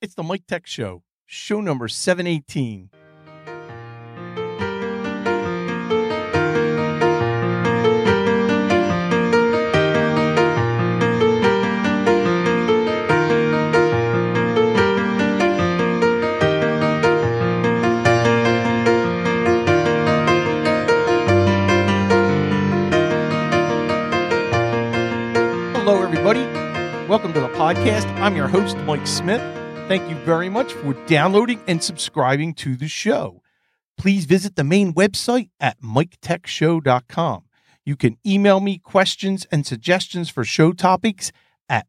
It's the Mike Tech Show, show number 718. Hello, everybody. Welcome to the podcast. I'm your host, Mike Smith. Thank you very much for downloading and subscribing to the show. Please visit the main website at miketechshow.com. You can email me questions and suggestions for show topics at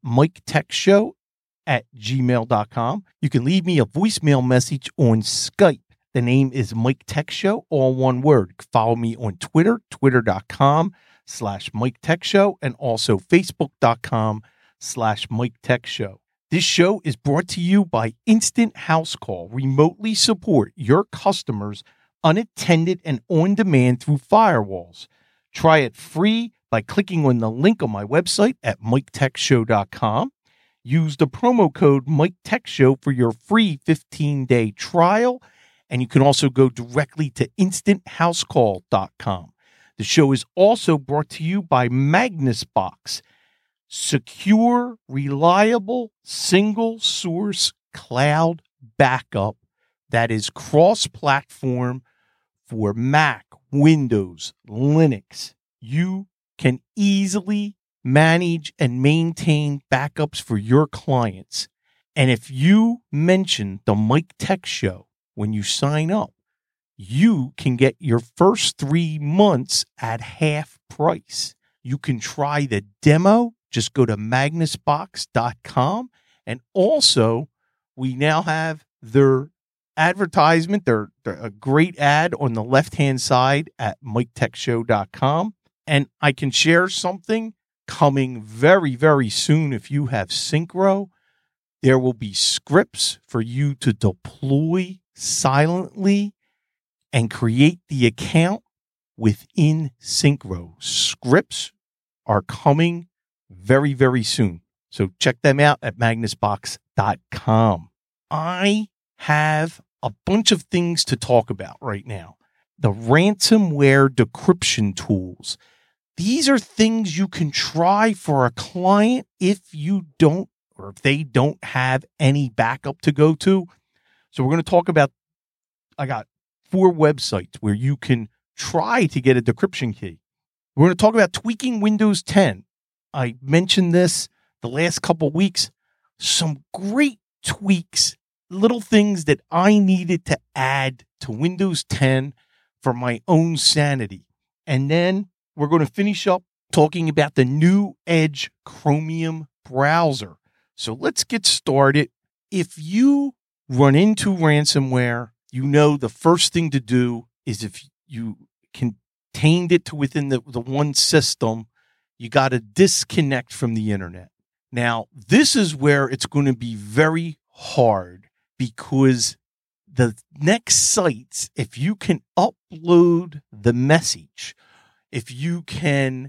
miketechshow@gmail.com. You can leave me a voicemail message on Skype. The name is Mike Tech Show, all one word. Follow me on Twitter, twitter.com/Mike Tech Show, and also facebook.com/Mike Tech Show. This show is brought to you by Instant House Call. Remotely support your customers unattended and on demand through firewalls. Try it free by clicking on the link on my website at miketechshow.com. Use the promo code Mike Tech Show for your free 15-day trial. And you can also go directly to instanthousecall.com. The show is also brought to you by MagnusBox. Secure, reliable, single-source cloud backup that is cross-platform for Mac, Windows, Linux. You can easily manage and maintain backups for your clients. And if you mention the Mike Tech Show when you sign up, you can get your first 3 months at half price. You can try the demo. Just go to magnusbox.com. And also, we now have their advertisement, their a great ad on the left-hand side at miketechshow.com. And I can share something coming very, very soon. If you have Syncro, there will be scripts for you to deploy silently and create the account within Syncro. Scripts are coming very, very soon. So check them out at magnusbox.com. I have a bunch of things to talk about right now. The ransomware decryption tools. These are things you can try for a client if you don't, or if they don't have any backup to go to. So we're going to talk about, I got 4 websites where you can try to get a decryption key. We're going to talk about tweaking Windows 10. I mentioned this the last couple of weeks. Some great tweaks, little things that I needed to add to Windows 10 for my own sanity. And then we're going to finish up talking about the new Edge Chromium browser. So let's get started. If you run into ransomware, you know the first thing to do is, if you contained it to within the one system, you got to disconnect from the internet. Now, this is where it's going to be very hard, because the next sites, if you can upload the message, if you can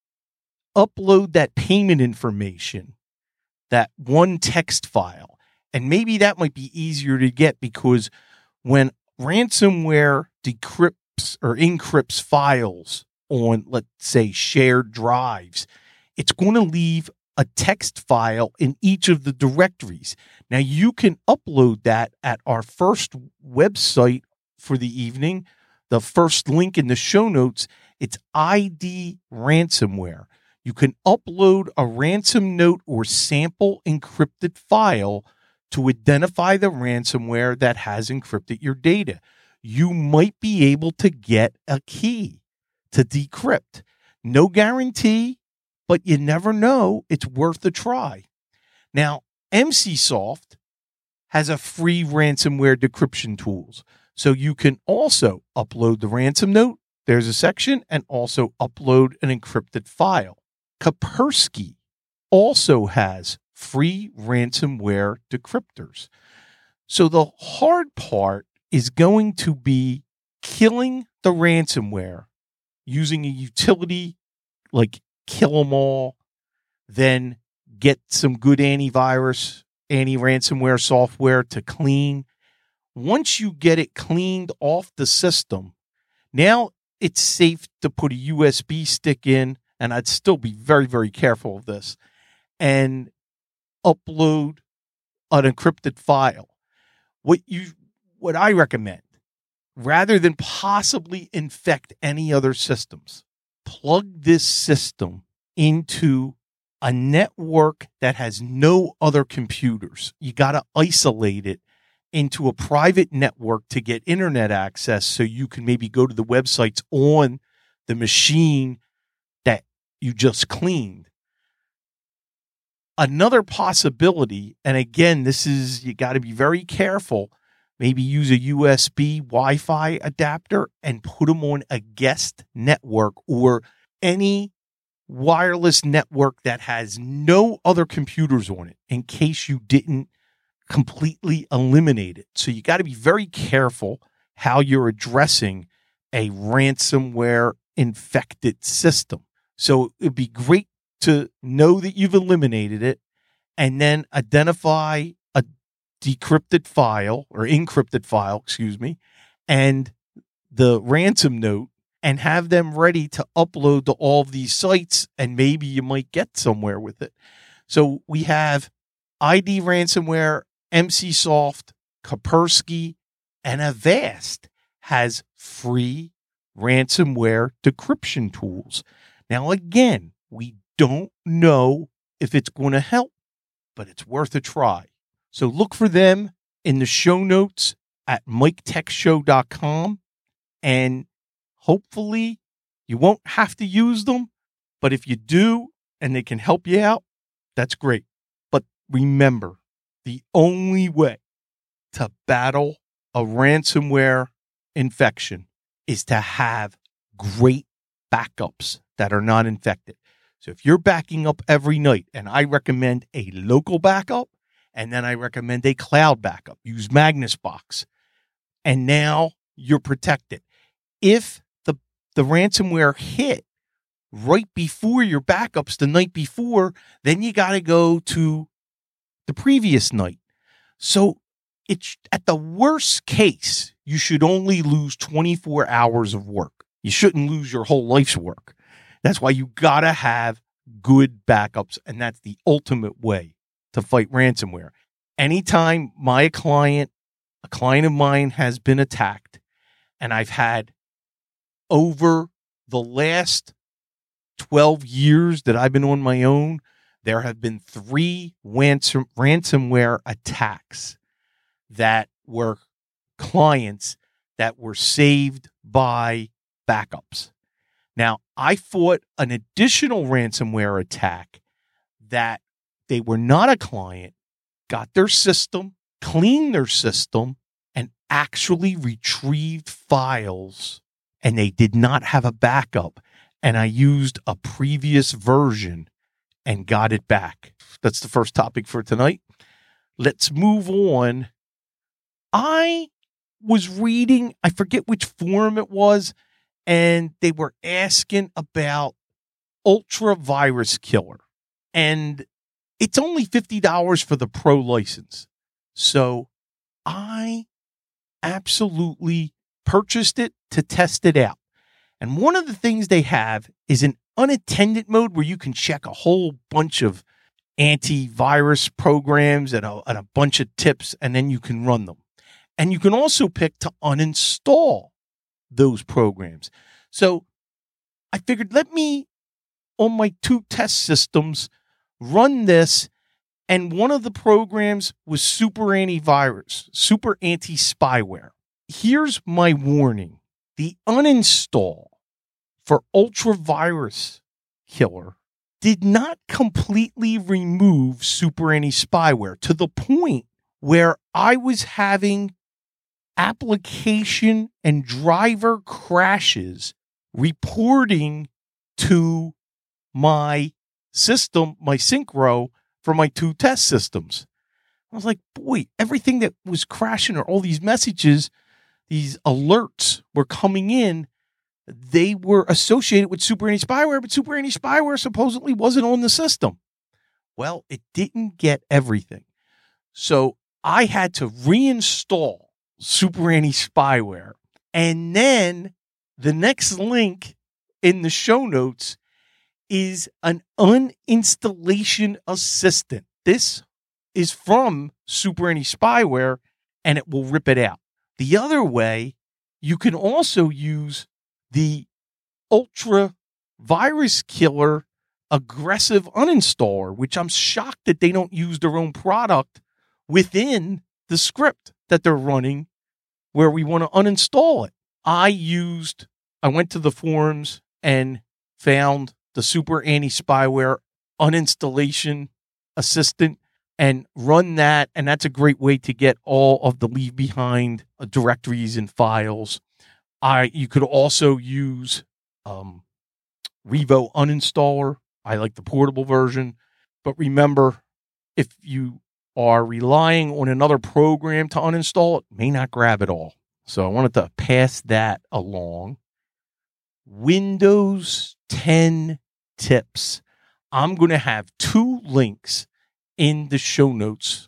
upload that payment information, that one text file, and maybe that might be easier to get, because when ransomware decrypts or encrypts files on, let's say, shared drives, it's going to leave a text file in each of the directories. Now, you can upload that at our first website for the evening. The first link in the show notes, it's ID Ransomware. You can upload a ransom note or sample encrypted file to identify the ransomware that has encrypted your data. You might be able to get a key to decrypt. No guarantee, but you never know. It's worth a try. Now, MCSoft has a free ransomware decryption tools. So you can also upload the ransom note. There's a section, and also upload an encrypted file. Kaspersky also has free ransomware decryptors. So the hard part is going to be killing the ransomware using a utility like Kill 'Em All, then get some good antivirus anti-ransomware software to clean. Once you get it cleaned off the system, now it's safe to put a USB stick in, and I'd still be very, very careful of this, and upload an encrypted file. What I recommend, rather than possibly infect any other systems, plug this system into a network that has no other computers. You got to isolate it into a private network to get internet access, so you can maybe go to the websites on the machine that you just cleaned. Another possibility, and again, you got to be very careful, maybe use a USB Wi-Fi adapter and put them on a guest network or any wireless network that has no other computers on it, in case you didn't completely eliminate it. So you got to be very careful how you're addressing a ransomware infected system. So it'd be great to know that you've eliminated it, and then identify a decrypted file or encrypted file, and the ransom note, and have them ready to upload to all of these sites, and maybe you might get somewhere with it. So we have ID Ransomware, MCSoft, Kaspersky, and Avast has free ransomware decryption tools. Now, again, we don't know if it's going to help, but it's worth a try. So look for them in the show notes at MikeTechShow.com, and hopefully you won't have to use them, but if you do and they can help you out, that's great. But remember, the only way to battle a ransomware infection is to have great backups that are not infected. So if you're backing up every night, and I recommend a local backup, and then I recommend a cloud backup, use MagnusBox, and now you're protected. If the ransomware hit right before your backups the night before, then you got to go to the previous night. So it's at the worst case, you should only lose 24 hours of work. You shouldn't lose your whole life's work. That's why you got to have good backups, and that's the ultimate way to fight ransomware. Anytime a client of mine has been attacked, and I've had over the last 12 years that I've been on my own, there have been 3 ransomware attacks that were clients that were saved by backups. Now, I fought an additional ransomware attack that they were not a client, got their system, cleaned their system, and actually retrieved files, and they did not have a backup. And I used a previous version and got it back. That's the first topic for tonight. Let's move on. I was reading, I forget which forum it was, and they were asking about Ultra Virus Killer. And it's only $50 for the pro license. So I absolutely purchased it to test it out. And one of the things they have is an unattended mode where you can check a whole bunch of antivirus programs and a bunch of tips, and then you can run them. And you can also pick to uninstall those programs. So I figured, let me, on my 2 test systems, run this. And one of the programs was Super Antivirus, Super Anti-Spyware. Here's my warning. The uninstall for Ultra Virus Killer did not completely remove Super Anti-Spyware, to the point where I was having application and driver crashes reporting to my system, my Syncro, for my 2 test systems. I was like, boy, everything that was crashing, or all these messages, these alerts were coming in, they were associated with Super Anti-Spyware, but Super Anti-Spyware supposedly wasn't on the system. Well, it didn't get everything. So I had to reinstall Super Annie spyware. And then the next link in the show notes is an uninstallation assistant. This is from Super Annie spyware, and it will rip it out. The other way, you can also use the Ultra Virus Killer Aggressive Uninstaller, which I'm shocked that they don't use their own product within the script that they're running where we want to uninstall it. I went to the forums and found the Super Annie spyware uninstallation assistant and run that. And that's a great way to get all of the leave behind directories and files. You could also use Revo Uninstaller. I like the portable version. But remember, if you are relying on another program to uninstall it, may not grab it all. So I wanted to pass that along. Windows 10 tips. I'm going to have 2 links in the show notes.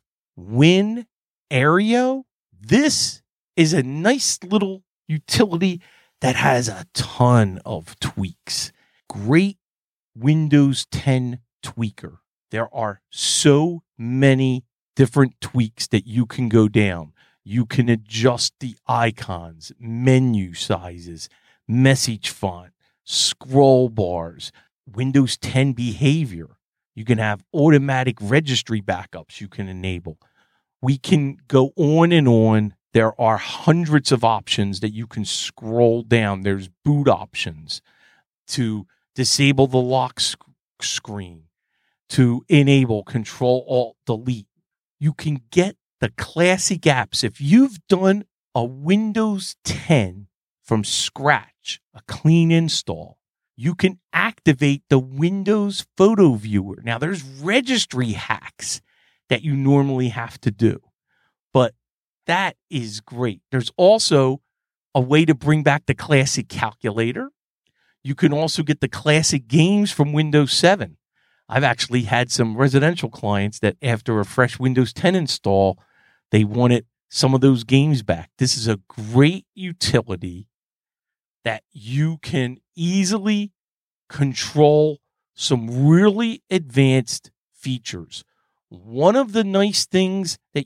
WinAereo. This is a nice little utility that has a ton of tweaks. Great Windows 10 tweaker. There are so many different tweaks that you can go down. You can adjust the icons, menu sizes, message font, scroll bars, Windows 10 behavior. You can have automatic registry backups you can enable. We can go on and on. There are hundreds of options that you can scroll down. There's boot options to disable the lock screen, to enable Control-Alt-Delete. You can get the classic apps. If you've done a Windows 10 from scratch, a clean install, you can activate the Windows Photo Viewer. Now, there's registry hacks that you normally have to do, but that is great. There's also a way to bring back the classic calculator. You can also get the classic games from Windows 7. I've actually had some residential clients that after a fresh Windows 10 install, they wanted some of those games back. This is a great utility that you can easily control some really advanced features. One of the nice things that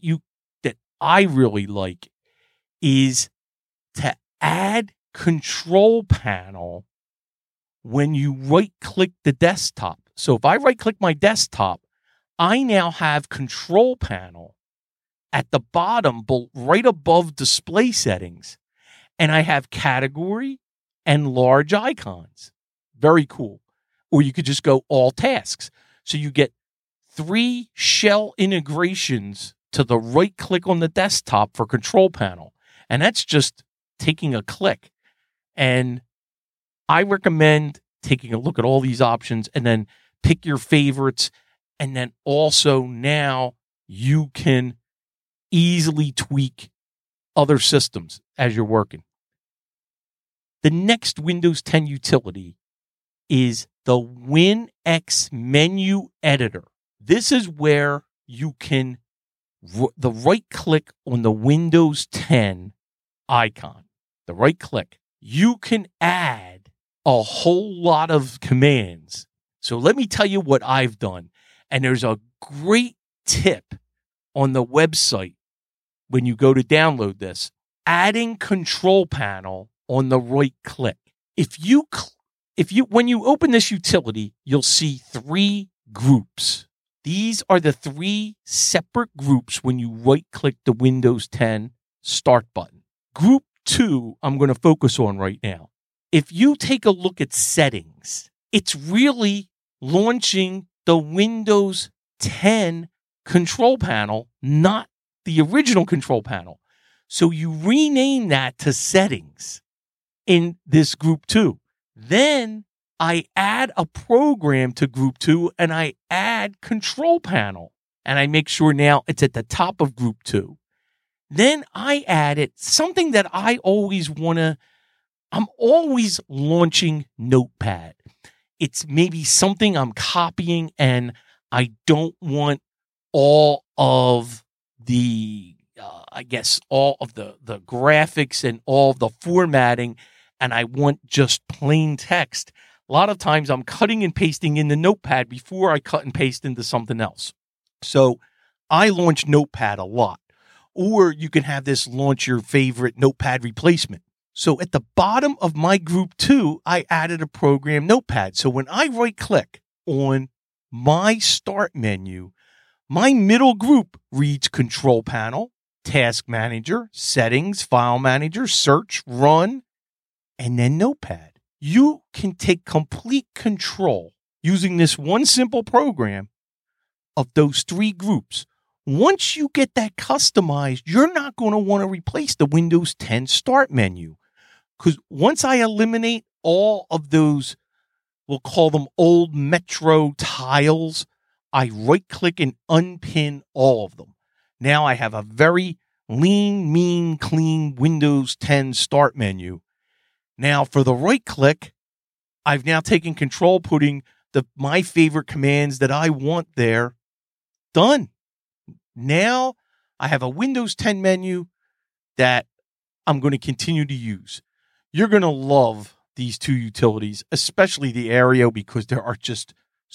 I really like is to add Control Panel when you right-click the desktop. So if I right-click my desktop, I now have Control Panel at the bottom, right above display settings, and I have category and large icons. Very cool. Or you could just go all tasks. So you get 3 shell integrations to the right click on the desktop for Control Panel. And that's just taking a click. And I recommend taking a look at all these options and then pick your favorites. And then also now you can easily tweak other systems as you're working. The next Windows 10 utility is the WinX Menu Editor. This is where you can the right click on the Windows 10 icon, the right click. You can add a whole lot of commands. So let me tell you what I've done. And there's a great tip on the website when you go to download this, adding Control Panel on the right click. When you open this utility, you'll see 3 groups. These are the 3 separate groups when you right-click the Windows 10 Start button. Group 2, I'm going to focus on right now. If you take a look at settings, it's really launching the Windows 10 Control Panel, not the original Control Panel. So you rename that to Settings in this Group 2. Then I add a program to Group 2 and I add Control Panel. And I make sure now it's at the top of Group 2. Then I added something that I always I'm always launching Notepad. It's maybe something I'm copying and I don't want all of the I guess all of the graphics and all the formatting, and I want just plain text, a lot of times I'm cutting and pasting in the Notepad before I cut and paste into something else. So I launch Notepad a lot. Or you can have this launch your favorite Notepad replacement. So at the bottom of my group 2, I added a program Notepad. So when I right click on my start menu, my middle group reads Control Panel, Task Manager, Settings, File Manager, Search, Run, and then Notepad. You can take complete control using this one simple program of those 3 groups. Once you get that customized, you're not going to want to replace the Windows 10 start menu. Because once I eliminate all of those, we'll call them old Metro tiles, I right-click and unpin all of them. Now I have a very lean, mean, clean Windows 10 start menu. Now for the right-click, I've now taken control, putting my favorite commands that I want there. Done. Now I have a Windows 10 menu that I'm going to continue to use. You're going to love these 2 utilities, especially the Aereo, because there are just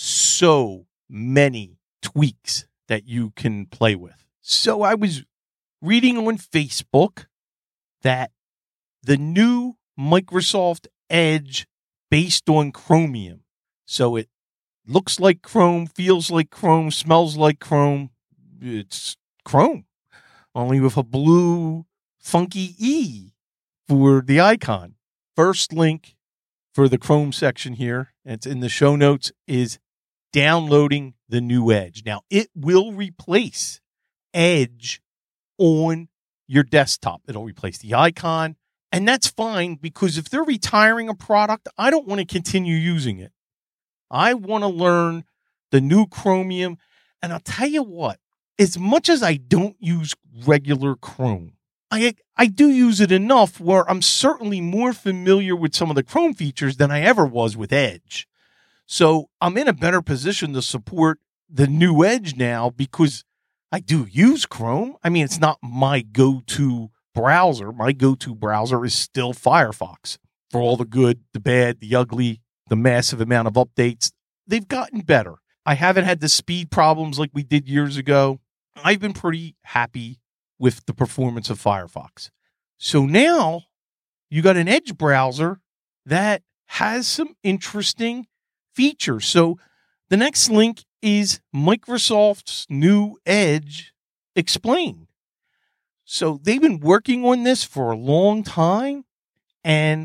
so many tweaks that you can play with. So I was reading on Facebook that the new Microsoft Edge based on Chromium. So it looks like Chrome, feels like Chrome, smells like Chrome. It's Chrome, only with a blue funky E for the icon. First link for the Chrome section here, and it's in the show notes, is downloading the new Edge. Now, it will replace Edge on your desktop. It'll replace the icon, and that's fine, because if they're retiring a product, I don't want to continue using it. I want to learn the new Chromium, and I'll tell you what, as much as I don't use regular Chrome, I do use it enough where I'm certainly more familiar with some of the Chrome features than I ever was with Edge. So I'm in a better position to support the new Edge now because I do use Chrome. I mean, it's not my go-to browser. My go-to browser is still Firefox. For all the good, the bad, the ugly, the massive amount of updates, they've gotten better. I haven't had the speed problems like we did years ago. I've been pretty happy with the performance of Firefox. So now you got an Edge browser that has some interesting features. So the next link is Microsoft's new Edge Explained. So they've been working on this for a long time, and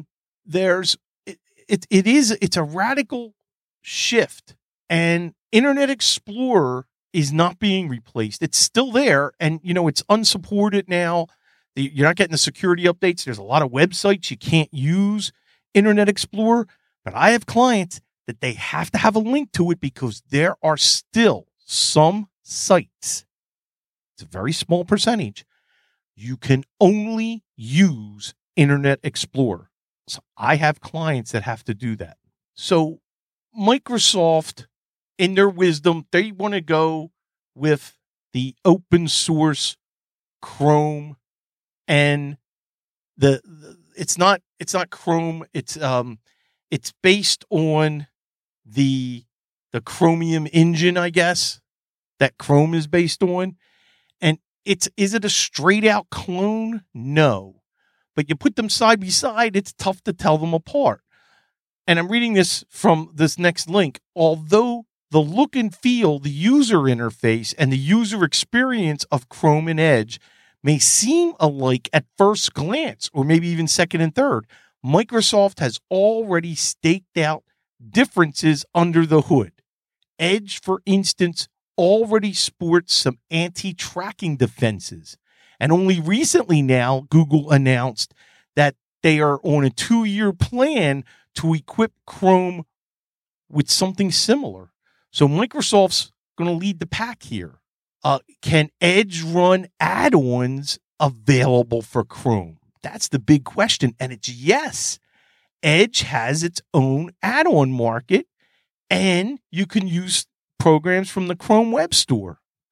it's a radical shift, and Internet Explorer is not being replaced. It's still there, and it's unsupported now. You're not getting the security updates. There's a lot of websites you can't use Internet Explorer, but I have clients that they have to have a link to it because there are still some sites, it's a very small percentage, you can only use Internet Explorer. So I have clients that have to do that. So Microsoft, in their wisdom, they want to go with the open source Chrome, and it's not Chrome. It's based on the Chromium engine, I guess, that Chrome is based on. And is it a straight out clone? No. But you put them side by side, it's tough to tell them apart. And I'm reading this from this next link. Although the look and feel, the user interface, and the user experience of Chrome and Edge may seem alike at first glance, or maybe even second and third, Microsoft has already staked out differences under the hood. Edge, for instance, already sports some anti-tracking defenses. And only recently now, Google announced that they are on a 2-year plan to equip Chrome with something similar. So Microsoft's going to lead the pack here. Can Edge run add-ons available for Chrome? That's the big question. And it's yes. Edge has its own add-on market, and you can use programs from the Chrome Web Store.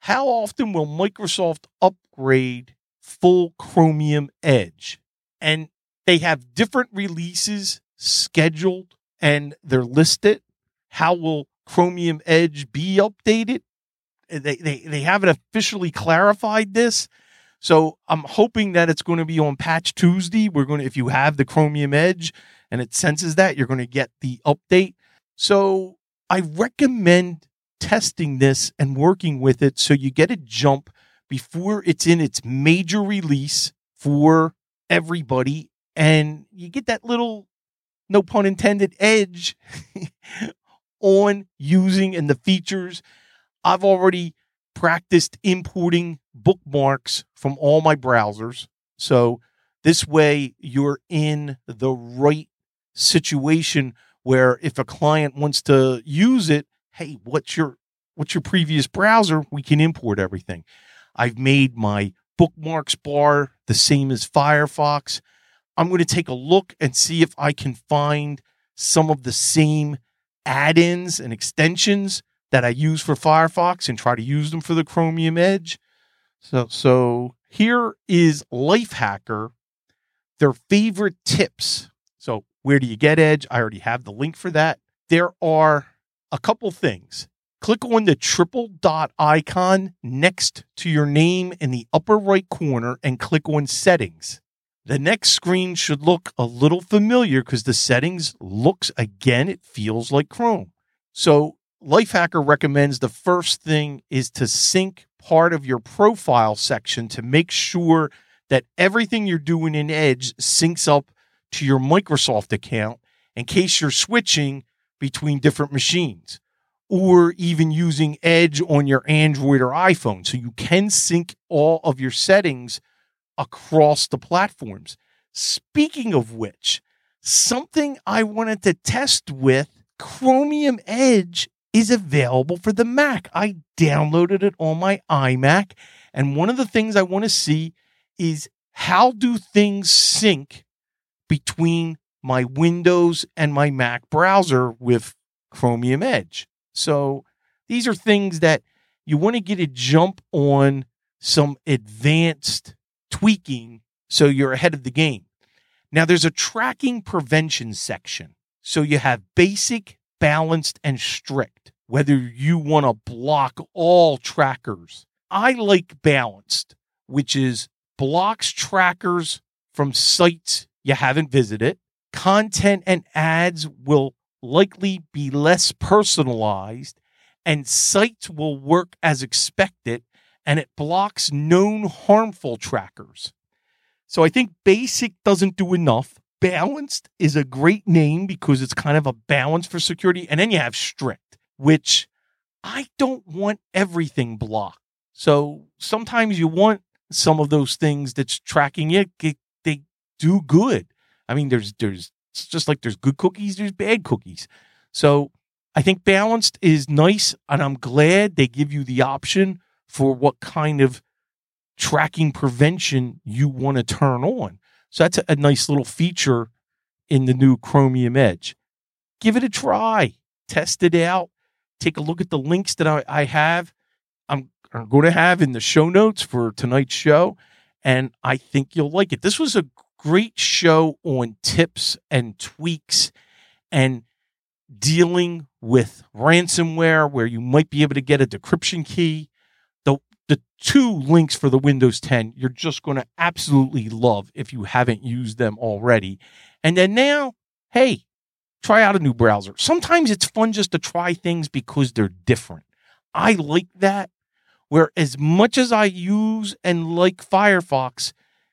how often will Microsoft upgrade full Chromium Edge? And they have different releases scheduled and they're listed. How will Chromium Edge be updated? They haven't officially clarified this. So I'm hoping that it's going to be on Patch Tuesday. If you have the Chromium Edge and it senses that, you're going to get the update. So I recommend testing this and working with it so you get a jump before it's in its major release for everybody. And you get that little, no pun intended, edge on using and the features. I've already practiced importing bookmarks from all my browsers. So this way you're in the right situation where if a client wants to use it, hey, what's your previous browser? We can import everything. I've made my bookmarks bar the same as Firefox. I'm going to take a look and see if I can find some of the same add-ins and extensions that I use for Firefox and try to use them for the Chromium Edge. So here is Lifehacker, their favorite tips. So where do you get Edge? I already have the link for that. There are a couple things. Click on the triple dot icon next to your name in the upper right corner and click on Settings. The next screen should look a little familiar because the settings looks, again, it feels like Chrome. So Lifehacker recommends the first thing is to sync part of your profile section to make sure that everything you're doing in Edge syncs up to your Microsoft account in case you're switching between different machines or even using Edge on your Android or iPhone. So you can sync all of your settings across the platforms. Speaking of which, something I wanted to test with, Chromium Edge is available for the Mac. I downloaded it on my iMac, and one of the things I want to see is how do things sync between my Windows and my Mac browser with Chromium Edge. So these are things that you want to get a jump on some advanced tweaking so you're ahead of the game. Now there's a tracking prevention section. So you have basic, balanced, and strict, whether you want to block all trackers. I like balanced, which is blocks trackers from sites you haven't visited. Content and ads will likely be less personalized, and sites will work as expected, and it blocks known harmful trackers. So I think basic doesn't do enough. Balanced is a great name because it's kind of a balance for security. And then you have strict, which I don't want everything blocked. So sometimes you want some of those things that's tracking it. They do good. I mean, there's it's just like there's good cookies, there's bad cookies. So I think balanced is nice, and I'm glad they give you the option for what kind of tracking prevention you want to turn on. So that's a nice little feature in the new Chromium Edge. Give it a try. Test it out. Take a look at the links that I have. I'm going to have in the show notes for tonight's show, and I think you'll like it. This was a great show on tips and tweaks and dealing with ransomware where you might be able to get a decryption key. The two links for the Windows 10, you're just going to absolutely love if you haven't used them already. And then now, hey, try out a new browser. Sometimes it's fun just to try things because they're different. I like that, where as much as I use and like Firefox,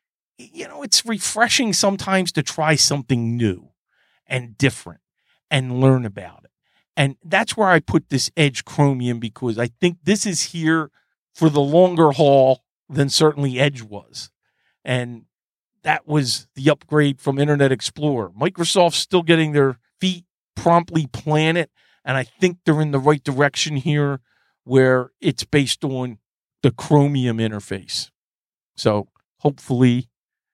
it's refreshing sometimes to try something new and different and learn about it. And that's where I put this Edge Chromium, because I think this is here for the longer haul than certainly Edge was. And that was the upgrade from Internet Explorer. Microsoft's still getting their feet promptly planted, and I think they're in the right direction here where it's based on the Chromium interface. So hopefully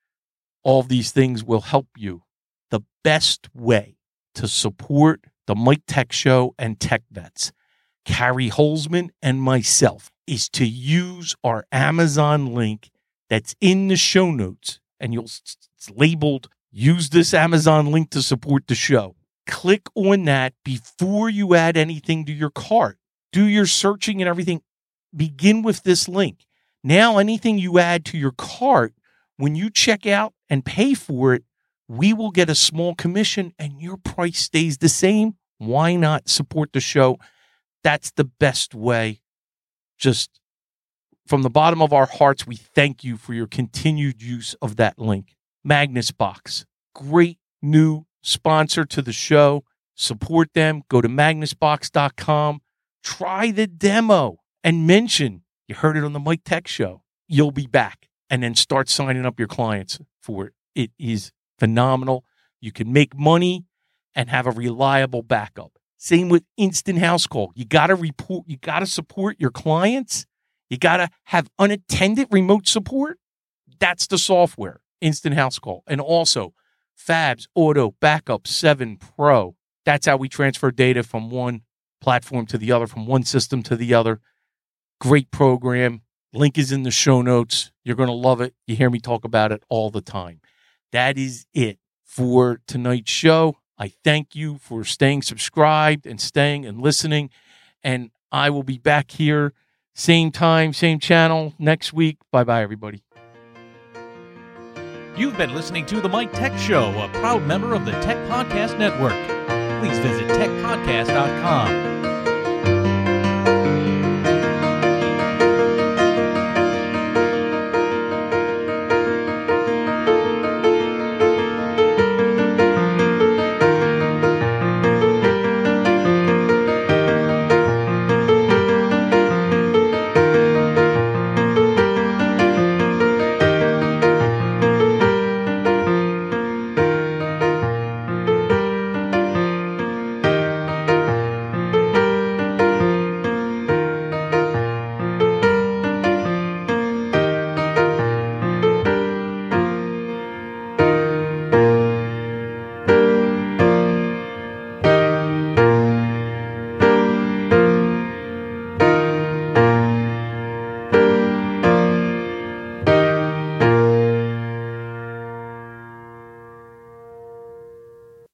all of these things will help you. The best way to support the Mike Tech Show and Tech Vets, Carrie Holzman and myself, is to use our Amazon link that's in the show notes, and it's labeled, use this Amazon link to support the show. Click on that before you add anything to your cart. Do your searching and everything. Begin with this link. Now, anything you add to your cart, when you check out and pay for it, we will get a small commission and your price stays the same. Why not support the show? That's the best way. Just from the bottom of our hearts, we thank you for your continued use of that link. MagnusBox, great new sponsor to the show. Support them. Go to magnusbox.com. Try the demo and mention you heard it on the Mike Tech Show. You'll be back, and then start signing up your clients for it. It is phenomenal. You can make money and have a reliable backup. Same with Instant House Call. You got to support your clients. You got to have unattended remote support. That's the software, Instant House Call. And also Fabs Auto Backup 7 Pro. That's how we transfer data from one platform to the other, from one system to the other. Great program. Link is in the show notes. You're going to love it. You hear me talk about it all the time. That is it for tonight's show. I thank you for staying subscribed and staying and listening. And I will be back here, same time, same channel next week. Bye-bye, everybody. You've been listening to The Mike Tech Show, a proud member of the Tech Podcast Network. Please visit techpodcast.com.